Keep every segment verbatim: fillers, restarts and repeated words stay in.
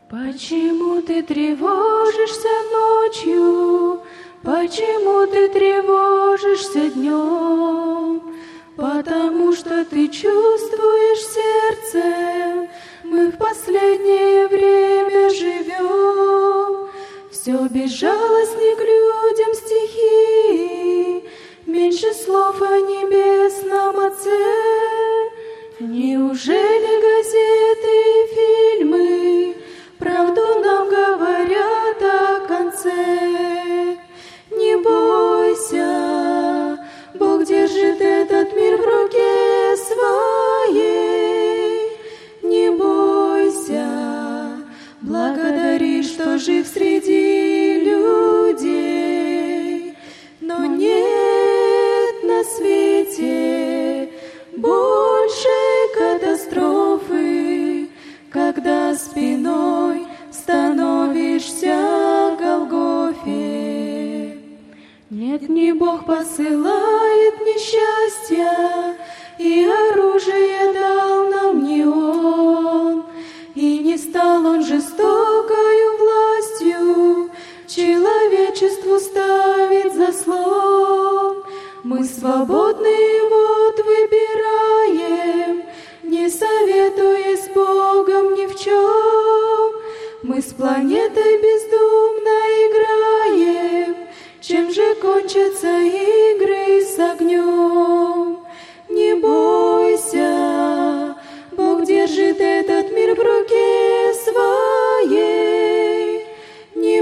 Почему ты тревожишься ночью? Почему ты тревожишься днем? Потому что ты чувствуешь сердцем, мы в последнее время живем. Все безжалостней к людям стихи, меньше слов о небесном Отце. Неужели газеты и фильмы правду нам говорят о конце? Не бойся, Бог держит этот мир в руке своей. Не бойся, благодари, что жив среди людей. Но нет на свете большей катастрофы, когда спиной становишься к Голгофе. Нет, не Бог посылает несчастья, и оружие дал нам не Он, и не стал Он жестокою властью человечеству ставить заслон. Мы свободны, вот выбираем, не советуясь с Богом ни в чем. Мы с планетой бездумно играем, чем же кончатся игры с огнем? Не бойся, Бог держит этот мир в руке своей. Не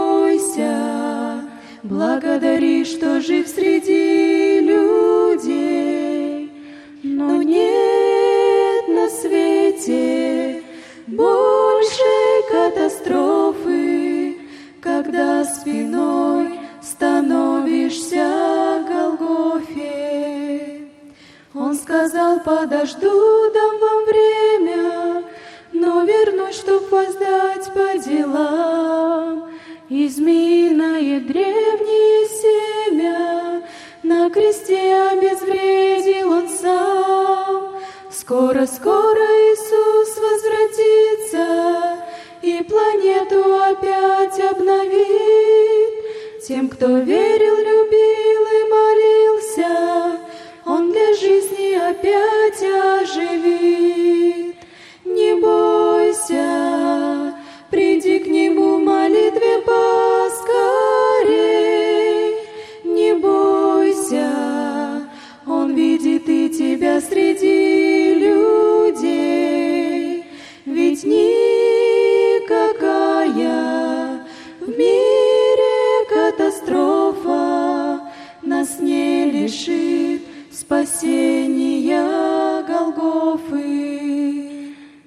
бойся, благодари, что жив среди людей. Но нет на свете большей катастрофы, когда спиной становишься к Голгофе. Он сказал: подожду, дам вам время, но вернусь, чтоб воздать по делам. И змеиное древнее семя на кресте обезвредил Он сам. Скоро-скоро Иисус возвратится и планету опять обновит. Тем, кто верил, любил и молился, Он для жизни опять оживит. Не бойся, приди к Нему в молитве поскорей. Не бойся, Он видит и тебя среди людей. Ведь никакая в мире катастрофа нас не лишит спасения Голгофы.